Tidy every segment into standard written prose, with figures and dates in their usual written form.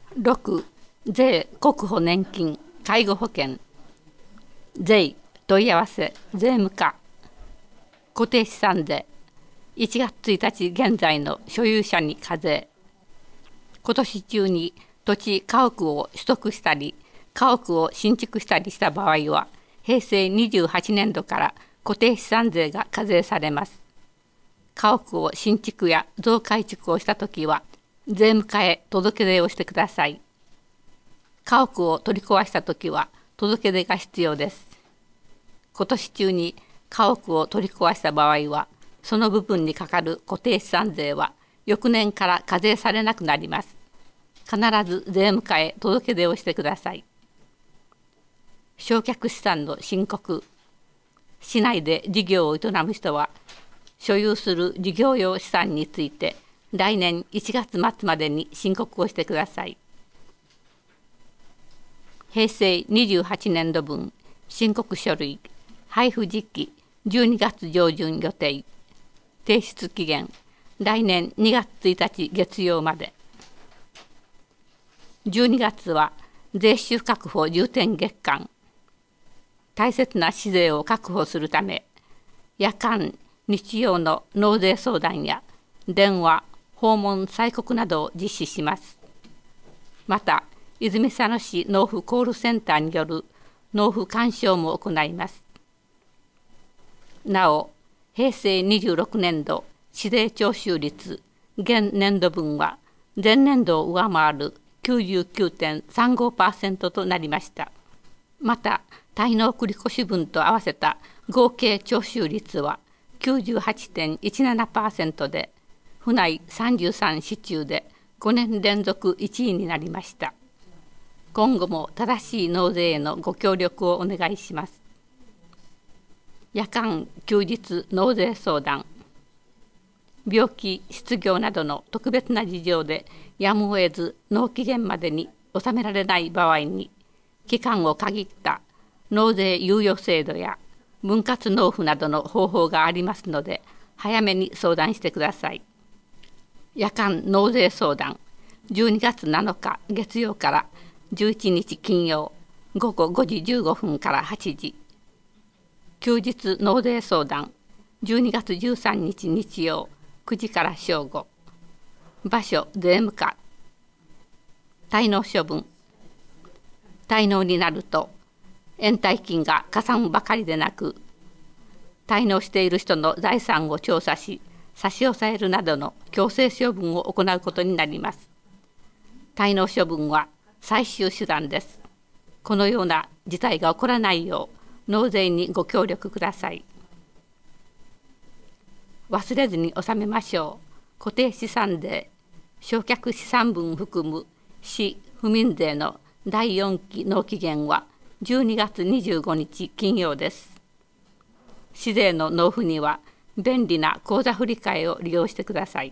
6. 税国保年金介護保険税問い合わせ税務課固定資産税1月1日現在の所有者に課税。今年中に土地家屋を取得したり家屋を新築したりした場合は平成28年度から固定資産税が課税されます。家屋を新築や増改築をしたときは税務課へ届け出をしてください。家屋を取り壊したときは届け出が必要です。今年中に家屋を取り壊した場合はその部分にかかる固定資産税は翌年から課税されなくなります。必ず税務課へ届け出をしてください。償却資産の申告。市内で事業を営む人は所有する事業用資産について来年1月末までに申告をしてください。平成28年度分申告書類配布時期12月上旬予定。提出期限来年2月1日月曜まで。12月は税収確保重点月間。大切な市税を確保するため夜間日曜の納税相談や電話訪問催告などを実施します。また泉佐野市納付コールセンターによる納付勧奨も行います。なお平成26年度市税徴収率現年度分は前年度を上回る 99.35% となりました。また滞納繰越分と合わせた合計徴収率は 98.17% で府内33市中で5年連続1位になりました。今後も正しい納税へのご協力をお願いします。夜間休日納税相談。病気失業などの特別な事情でやむを得ず納期限までに納められない場合に期間を限った納税猶予制度や分割納付などの方法がありますので早めに相談してください。夜間納税相談12月7日月曜から11日金曜午後5時15分から8時。休日納税相談12月13日日曜9時から正午。場所税務課。滞納処分。滞納になると延滞金がかさむばかりでなく滞納している人の財産を調査し差し押さえるなどの強制処分を行うことになります。滞納処分は最終手段です。このような事態が起こらないよう納税にご協力ください。忘れずに納めましょう。固定資産税償却資産分含む市府民税の第4期納期限は12月25日金曜です。市税の納付には便利な口座振替を利用してください。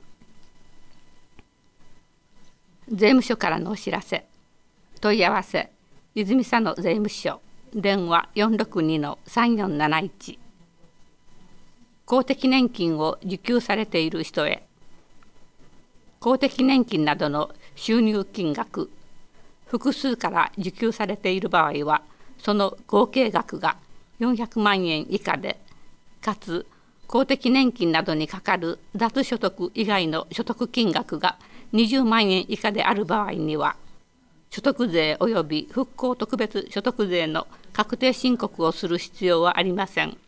税務署からのお知らせ。問い合わせ泉佐野税務署電話 462-3471。公的年金を受給されている人へ。公的年金などの収入金額複数から受給されている場合はその合計額が400万円以下でかつ公的年金などにかかる雑所得以外の所得金額が20万円以下である場合には所得税及び復興特別所得税の確定申告をする必要はありません。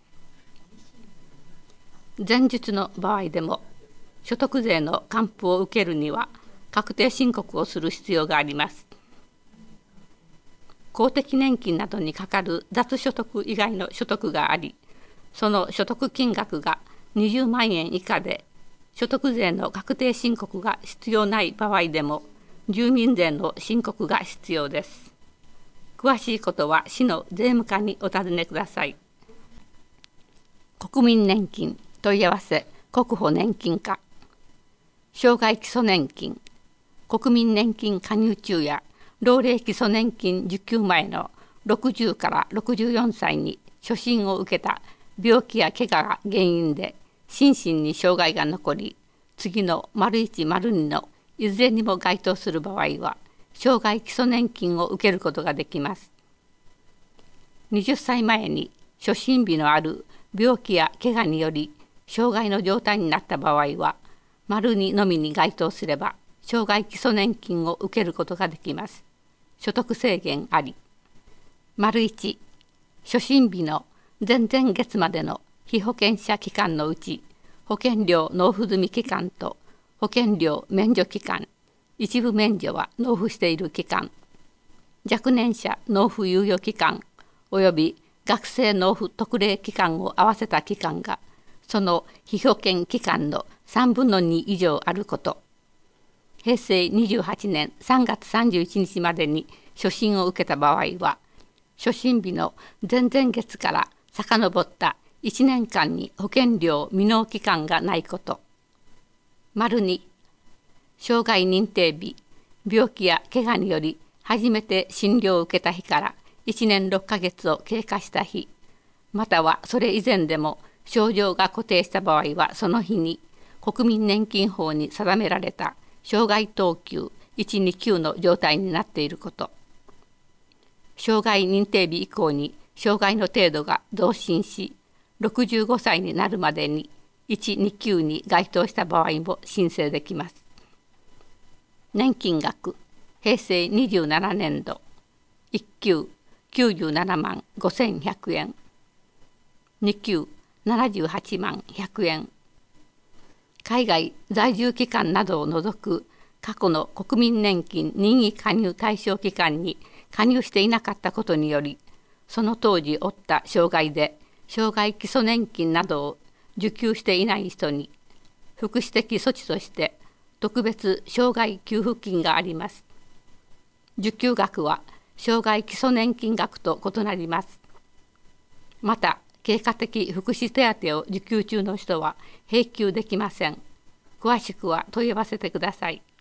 前述の場合でも所得税の還付を受けるには確定申告をする必要があります。公的年金などにかかる雑所得以外の所得があり、その所得金額が20万円以下で所得税の確定申告が必要ない場合でも住民税の申告が必要です。詳しいことは市の税務課にお尋ねください。国民年金問い合わせ国保年金課。障害基礎年金国民年金加入中や老齢基礎年金受給前の60から64歳に初診を受けた病気や怪我が原因で心身に障害が残り次の ① 2のいずれにも該当する場合は生涯基礎年金を受けることができます。20歳前に初診日のある病気や怪我により障害の状態になった場合は、丸2のみに該当すれば生涯基礎年金を受けることができます。所得制限あり。丸1、初診日の前々月までの被保険者期間のうち、保険料納付済み期間と保険料免除期間、一部免除は納付している期間、若年者納付猶予期間および学生納付特例期間を合わせた期間がその被保険期間の3分の2以上あること。平成28年3月31日までに初診を受けた場合は、初診日の前々月から遡った1年間に保険料未納期間がないこと。丸2、障害認定日、病気や怪我により初めて診療を受けた日から1年6ヶ月を経過した日、またはそれ以前でも症状が固定した場合はその日に国民年金法に定められた障害等級1、2級の状態になっていること。障害認定日以降に障害の程度が増進し、65歳になるまでに1、2級に該当した場合も申請できます。年金額、平成27年度、1級97万5100円、2級78万100円。海外在住期間などを除く過去の国民年金任意加入対象期間に加入していなかったことにより、その当時負った障害で障害基礎年金などを受給していない人に福祉的措置として特別障害給付金があります。受給額は障害基礎年金額と異なります。また、経過的福祉手当を受給中の人は併給できません。詳しくは問い合わせてください。